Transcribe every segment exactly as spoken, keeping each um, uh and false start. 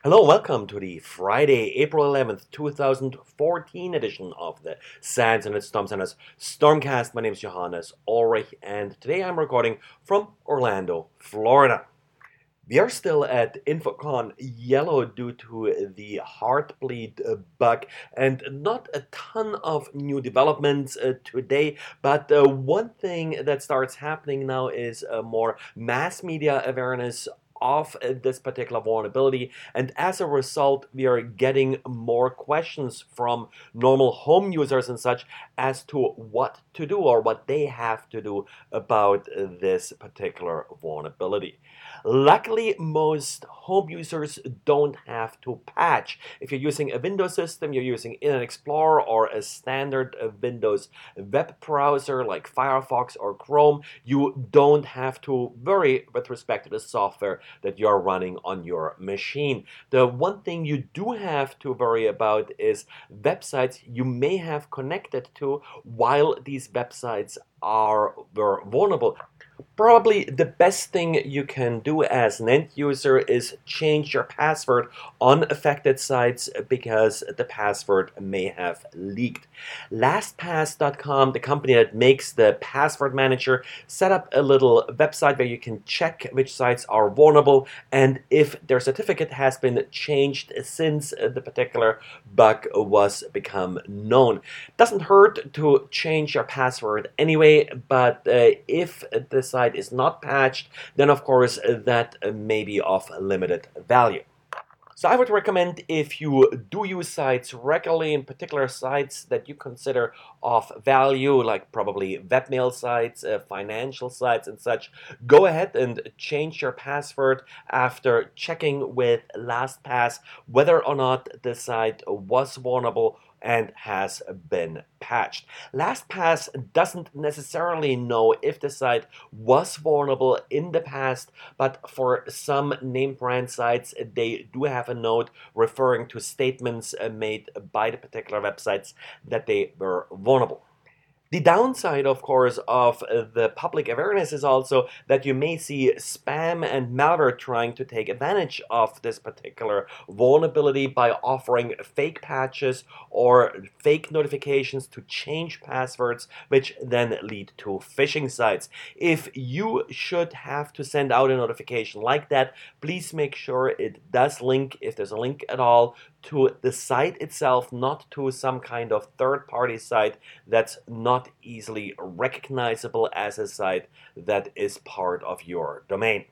Hello, welcome to the Friday, April eleventh, two thousand fourteen edition of the SANS and its Storm Center's Stormcast. My name is Johannes Ulrich, and today I'm recording from Orlando, Florida. We are still at InfoCon Yellow due to the Heartbleed uh, bug, and not a ton of new developments uh, today. But uh, one thing that starts happening now is uh, more mass media awareness of uh, this particular vulnerability, and as a result, we are getting more questions from normal home users and such as to what to do or what they have to do about uh, this particular vulnerability. Luckily, most home users don't have to patch. If you're using a Windows system, you're using Internet Explorer or a standard uh, Windows web browser like Firefox or Chrome, you don't have to worry with respect to the software that you're running on your machine. The one thing you do have to worry about is websites you may have connected to while these websites are were vulnerable. Probably the best thing you can do as an end user is change your password on affected sites because the password may have leaked. LastPass dot com, the company that makes the password manager, set up a little website where you can check which sites are vulnerable and if their certificate has been changed since the particular bug was become known. Doesn't hurt to change your password anyway, but uh, if the site is not patched, then of course that may be of limited value. So I would recommend, if you do use sites regularly, in particular sites that you consider of value, like probably webmail sites, uh, financial sites and such, go ahead and change your password after checking with LastPass whether or not the site was vulnerable and has been patched. LastPass doesn't necessarily know if the site was vulnerable in the past, but for some name brand sites, they do have a note referring to statements uh, made by the particular websites that they were vulnerable. The downside, of course, of uh, the public awareness is also that you may see spam and malware trying to take advantage of this particular vulnerability by offering fake patches or fake notifications to change passwords, which then lead to phishing sites. If you should have to send out a notification like that, please make sure it does link, if there's a link at all, to the site itself, not to some kind of third-party site that's not easily recognizable as a site that is part of your domain.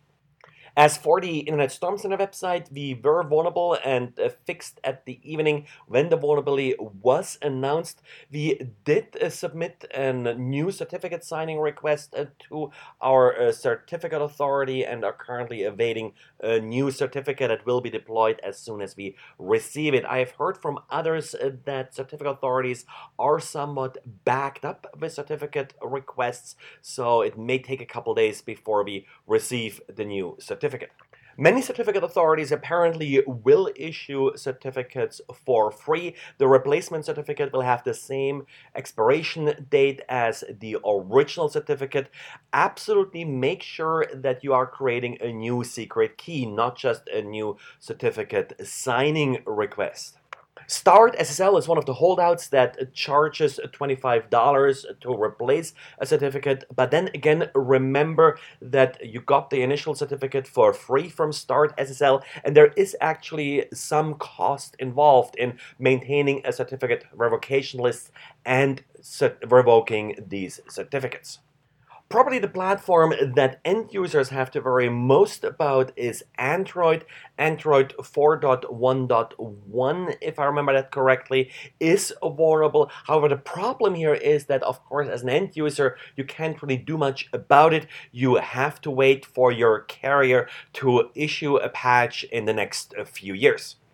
As for the Internet Storm Center website, we were vulnerable and uh, fixed at the evening when the vulnerability was announced. We did uh, submit a new certificate signing request uh, to our uh, certificate authority and are currently awaiting a new certificate that will be deployed as soon as we receive it. I have heard from others uh, that certificate authorities are somewhat backed up with certificate requests, so it may take a couple days before we receive the new certificate. Certificate. Many certificate authorities apparently will issue certificates for free. The replacement certificate will have the same expiration date as the original certificate. Absolutely make sure that you are creating a new secret key, not just a new certificate signing request. Start S S L is one of the holdouts that charges twenty-five dollars to replace a certificate, but then again, remember that you got the initial certificate for free from Start S S L, and there is actually some cost involved in maintaining a certificate revocation list and revoking these certificates. Probably the platform that end users have to worry most about is Android. Android four point one point one, if I remember that correctly, is vulnerable. However, the problem here is that, of course, as an end user, you can't really do much about it. You have to wait for your carrier to issue a patch in the next few years.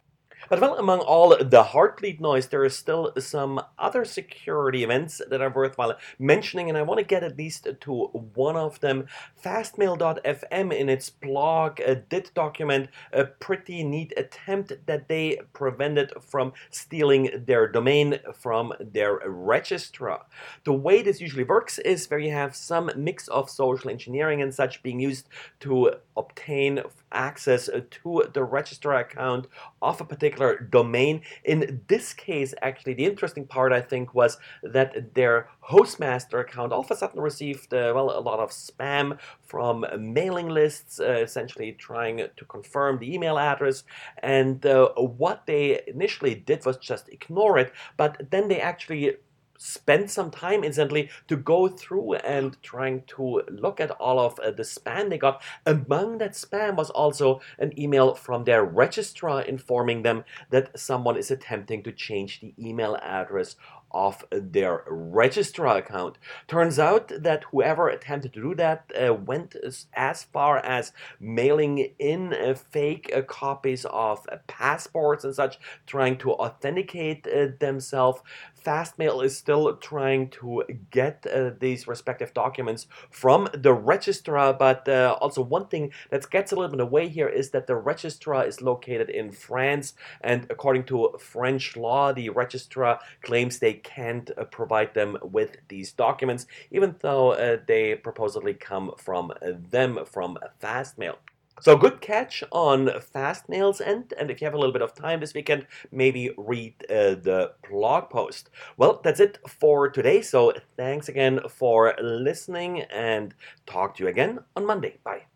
But well, among all the Heartbleed noise, there is still some other security events that are worthwhile mentioning, and I want to get at least to one of them. Fastmail dot f m in its blog uh, did document a pretty neat attempt that they prevented from stealing their domain from their registrar. The way this usually works is where you have some mix of social engineering and such being used to obtain access to the registrar account of a particular domain. In this case, actually, the interesting part, I think, was that their Hostmaster account all of a sudden received, uh, well, a lot of spam from mailing lists, uh, essentially trying to confirm the email address. And uh, what they initially did was just ignore it, but then they actually spent some time incidentally to go through and trying to look at all of uh, the spam they got. Among that spam was also an email from their registrar informing them that someone is attempting to change the email address of their registrar account. Turns out that whoever attempted to do that uh, went as, as far as mailing in uh, fake uh, copies of uh, passports and such, trying to authenticate uh, themselves. Fastmail is still trying to get uh, these respective documents from the registrar, but uh, also one thing that gets a little bit away here is that the registrar is located in France, and according to French law, the registrar claims they can't uh, provide them with these documents, even though uh, they supposedly come from uh, them, from Fastmail. So good catch on Fastmail's end, and if you have a little bit of time this weekend, maybe read uh, the blog post. Well, that's it for today, so thanks again for listening, and talk to you again on Monday. Bye.